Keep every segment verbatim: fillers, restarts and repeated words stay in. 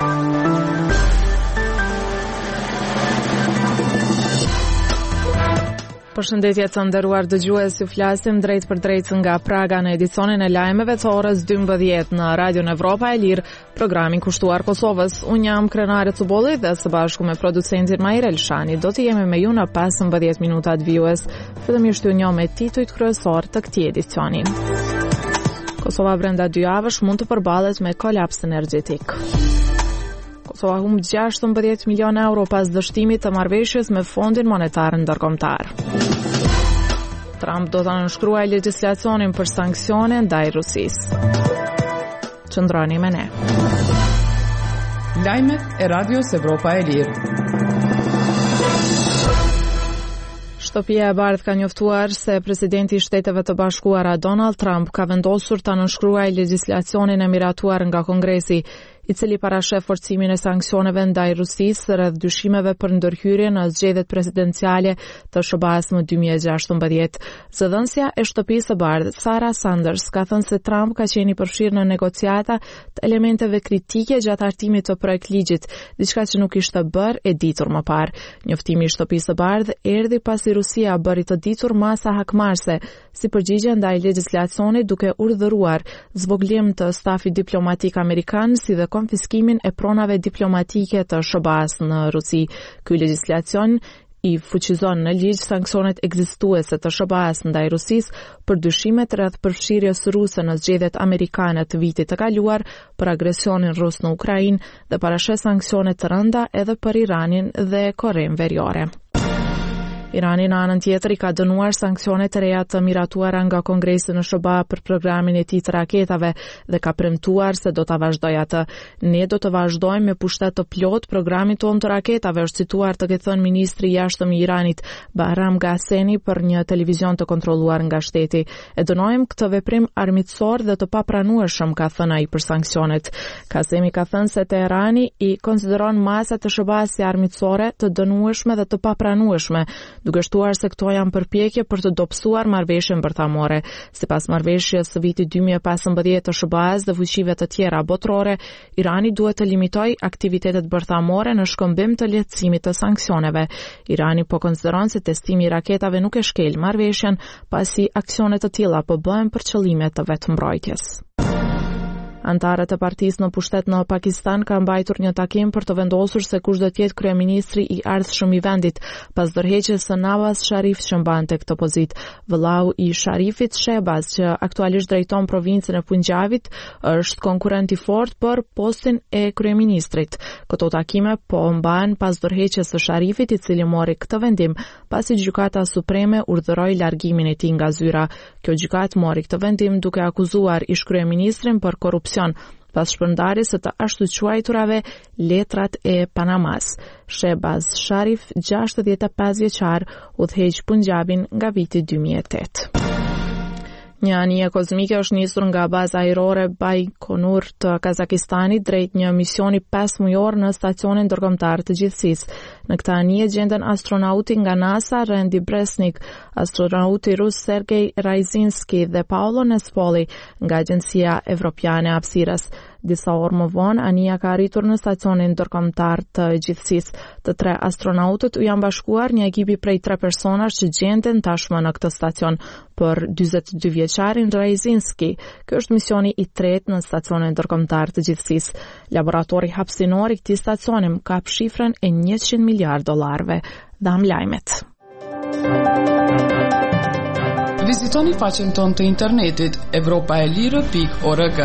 Përshëndetje të nderuar dëgjues, ju flasim drejt për drejt nga Praga në edicionin e lajmeve të orës dymbëdhjetë në Radio Evropa e Lirë, programin kushtuar Kosovës. Unë jam Krenare Cubolli dhe së bashku me producentin Mair Elshani do të jemi me ju në pesëmbëdhjetë minutat vijues. Fillimisht ju njoh me titujt kryesor të këtij edicioni. Kosova brenda dy javësh mund të përballet me kolaps energjetik. Kosova humb gjashtëmbëdhjetë milionë euro pas dështimit të marrëveshjes me Fondin Monetar Ndërkombëtar. Trump do të nënshkruajë legjislacionin për sanksione ndaj Rusisë. Qëndroni me ne. Lajmet e Radios Evropa e Lirë. Shtëpia e Bardhë ka njoftuar se presidenti i Shteteve të Bashkuara Donald Trump ka vendosur të nënshkruajë legjislacionin e miratuar nga Kongresi, i cili parashef forcimin e sanksioneve ndaj Rusisë rreth dyshimeve për ndërhyrje në zgjedhjet presidenciale të S B A-s në dy mijë e gjashtëmbëdhjetë. Zëdhënësja e Shtëpisë së Bardhë, Sarah Sanders, ka thënë se Trump ka qenë i përfshirë në negociata të elementeve kritike gjatë hartimit të projektligjit, diçka që nuk ishte bërë e ditur më parë. Njoftimi i Shtëpisë së Bardhë erdhi pasi Rusia bëri të ditur masa hakmarrëse si përgjigje ndaj legjislacionit, duke urdhëruar zvogëlim të stafit diplomatik amerikan si dhe konfiskimin e pronave diplomatike të S B A-s në Rusi. Ky legjislacion i fuqizon në ligj sanksionet ekzistuese të S B A-s ndaj Rusisë për dyshimet rreth përfshirjes ruse në zgjedhjet amerikane të vitit të kaluar, për agresionin rus në Ukrainë dhe parasheh sanksione të rënda edhe për Iranin dhe Korenë Veriore. Irani në anën tjetër i ka dënuar sanksione të reja të miratuara nga Kongresi në S B A për programin e tij të raketave dhe ka premtuar se do ta vazhdojë atë. Ne do të vazhdojmë me pushtet të plot programin tonë të raketave, është cituar të ketë thënë ministri i jashtëm i Iranit Bahram Ghasemi për një televizion të kontrolluar nga shteti. E dënojmë këtë veprim armiqësor dhe të papranueshëm, ka thënë ai për sanksionet. Ghasemi ka thënë se Teherani i konsideron masat të S B A-s si armiqësore, të dënueshme dhe të papranueshme, duke shtuar se këto janë përpjekje për të dobësuar marrëveshjen bërthamore. Sipas marrëveshjes së vitit dy mijë e pesëmbëdhjetë të S B A-s dhe fuqive të tjera botërore, Irani duhet të limitojë aktivitetet bërthamore në shkëmbim të lehtësimit të sanksioneve. Irani po konsideron se testimi i raketave nuk e shkel marrëveshjen, pasi aksione të tilla po bëhen për qëllime të vetëmbrojtjes. Antarët e partisë në pushtet në Pakistan kanë mbajtur një takim për të vendosur se kush do të jetë kryeministri i ardhshëm i vendit, pas dorëheqjes së Nawaz Sharif që mbante këtë pozitë. Vëllau i Sharifit, Shehbaz, që aktualisht drejton provincën e Punjabit, është konkurrent i fortë për postin e kryeministrit. Këto takime po mbahen pas dorëheqjes së Sharifit, i cili mori këtë vendim pasi Gjykata Supreme urdhëroi largimin e tij nga zyra. Kjo gjykatë mori këtë vendim duke akuzuar ish kryeministrin për korrupsion pas shpërndarjes së të ashtuquajturave letrat e Panamas. Shehbaz Sharif, gjashtëdhjetë e pesë vjeçar, udhëheq Punjabin nga viti dy mijë e tetë. Një anije kozmike është nisur nga baza ajrore Baikonur të Kazakistanit drejt një misioni pesë mujor në stacionin ndërkombëtar të gjithësisë. Në këtë anije gjenden astronauti nga NASA Randy Bresnik, astronauti rus Sergej Rajzinski dhe Paolo Nespoli nga Agjencia Evropiane e Hapësirës. Disa orë më vonë, anija ka arritur në stacionin ndërkombëtar të gjithësisë. Të tre astronautët u janë bashkuar një ekipi prej tre personash që gjenden tashmë në këtë stacion. Për dyzet e dy vjeçarin Rajzinski, ky është misioni i tretë në stacionin ndërkombëtar të gjithësisë. Laboratori hapësinor i këtij stacioni ka shifrën e njëqind miliard dollarëve. Dham lajmet. Vizitoni faqen tonë të internetit evropaelire pikë org.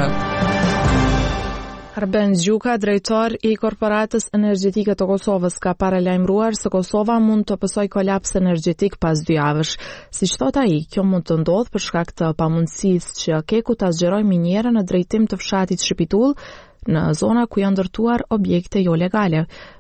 Arben Gjuka, drejtor i Korporatës Energjetike të Kosovës, ka paralajmëruar se Kosova mund të pësoj kolaps energjetik pas dy javësh. Siç thot ai, kjo mund të ndodhë për shkak të pamundësisë që Keku ta zgjerojë minierën në drejtim të fshatit Shpitull, në zona ku janë ndërtuar objekte jo legale.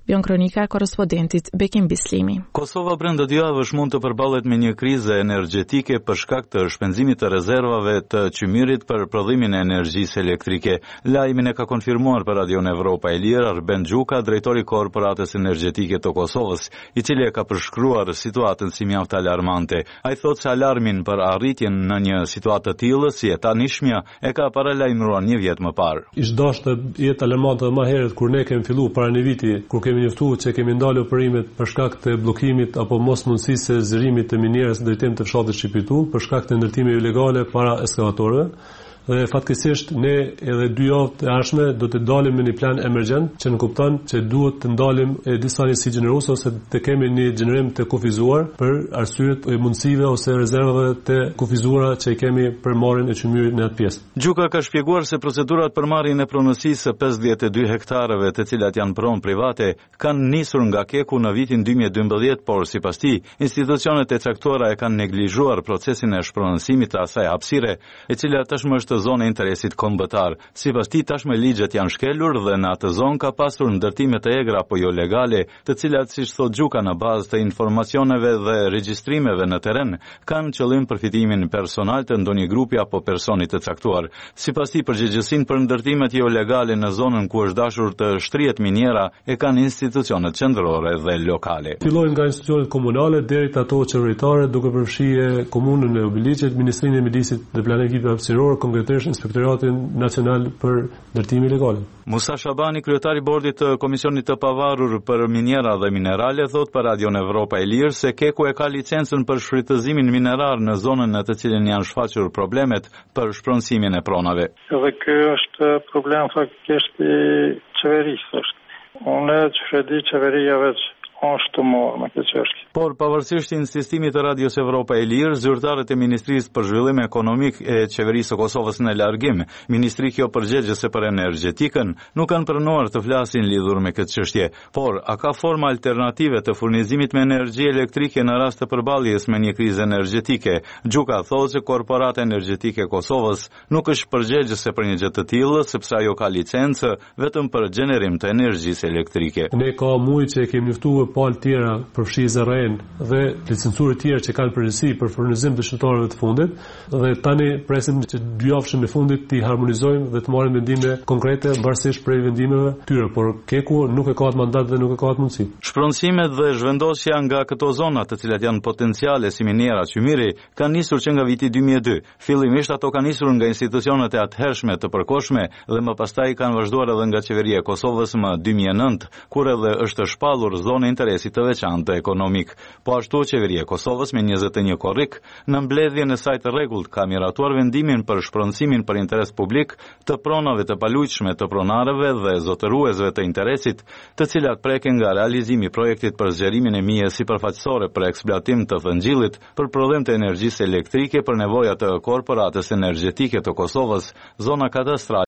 Vjon kronika e korrespondentit Bekim Bislimi. Kosova brenda dy javësh mund të përballet me një krizë energjetike për shkak të shpenzimit të rezervave të qymyrit për prodhimin e energjisë elektrike. Lajmin e ka konfirmuar për Radion Evropa e Lirë Arben Gjuka, drejtori i Korporatës Energjetike të Kosovës, i cili e ka përshkruar situatën si mjaft alarmante. Ai thotë se alarmin për arritjen në një situatë të tillë si e tanishmja e ka paralajmëruar një vjet më parë. Ish dashur të jetë alarmante më herët kur ne kemi filluar para një viti, kur kemi njoftuar se kemi ndalë operimet për shkak të bllokimit apo mos mundësisë së zërimit të minierës në drejtim të fshatit Shqipëritu për shkak të ndërtimeve ilegale para ekskavatorëve. Dhe fatkeqësisht ne edhe dy javë të ardhshme do të dalim me një plan emergjent që në kupton që duhet të ndalim e disa njësi gjeneruese ose të kemi një gjenerim të kufizuar për arsyet e mundësive ose rezervave të kufizuara që i kemi për marrjen e qymyrit në atë pjesë. Gjuka ka shpjeguar se procedurat për marrjen e pronësisë së pesëdhjetë e dy hektarëve të cilat janë pronë private kanë nisur nga Keku në vitin dy mijë e dymbëdhjetë, por sipas tij, institucionet e caktuara e kanë neglizhuar procesin e shpronësimit të asaj hapësire, e cila tashmë është zonë e interesit kombëtar. Sipas tij, tashmë ligjet janë shkelur dhe në atë zonë ka pasur ndërtime të egra apo jo legale, të cilat, siç thot Gjuka, në bazë të informacioneve dhe regjistrimeve në terren, kanë qëllim përfitimin personal të ndonjë grupi apo personi të caktuar. Sipas tij, përgjegjësinë për ndërtimet jo legale në zonën ku është dashur të shtrihet miniera e kanë institucionet qendrore dhe lokale. Fillojnë nga institucionet komunale deri te ato qeveritare, duke përfshirë komunën e Obiliçit, Ministrinë e Mjedisit dhe Planifikimit Hapësiror, konkretisht Inspektoratin Nacional për Ndërtime Ilegale. Musa Shabani, kryetari i bordit të Komisionit të Pavarur për Minera dhe Minerale, thot për Radion Evropa e Lirë se Keku e ka licencën për shfrytëzimin minerar në zonën në të cilën janë shfaqur problemet për shpronësimin e pronave. Edhe ky është problem faktikisht i qeverisë është. Unë që di qeveria veç është të morë me këtë çështje. Por pavarësisht insistimit të Radios Evropa e Lirë, zyrtarët e Ministrisë për Zhvillim Ekonomik e Qeverisë së Kosovës në largim, Ministri kjo përgjegjëse për energjetikën, nuk kanë pranuar të flasin lidhur me këtë çështje. Por a ka forma alternative të furnizimit me energji elektrike në rast të përballjes me një krizë energjetike? Gjuka thotë se Korporata Energjetike e Kosovës nuk është përgjegjëse për një gjë të tillë, sepse ajo ka licencë vetëm për gjenerim të energjisë elektrike. Ne ka mujt që kemi njoftuar palë tjera përfshi zerren dhe licencurë tjera që kanë përgjegjësi për furnizim të shëntorëve të fundit dhe tani presim që dy javëshën e fundit të harmonizojmë dhe të marrim vendime konkrete varësisht prej vendimeve tyre, por Keku nuk e ka atë mandat dhe nuk e ka atë mundësi. Shpronësimet dhe zhvendosja nga këto zona, të cilat janë potenciale si miniera qymyri, kanë nisur që nga viti dy mijë e dy. Fillimisht ato kanë nisur nga institucionet e atëhershme të përkohshme dhe më pastaj kanë vazhduar edhe nga qeveria e Kosovës më dy mijë e nëntë, kur edhe është shpallur zonë interesit të veçantë ekonomik. Po ashtu qeveria e Kosovës me njëzet e një korrik në mbledhjen e saj të rregullt ka miratuar vendimin për shpronësimin për interes publik të pronave të palujtshme të pronarëve dhe zotëruesve të interesit, të cilat preken nga realizimi i projektit për zgjerimin e mijës sipërfaqësore për eksploatim të thëngjillit për prodhim të energjisë elektrike për nevojat të Korporatës Energjetike të Kosovës, zona kadastrale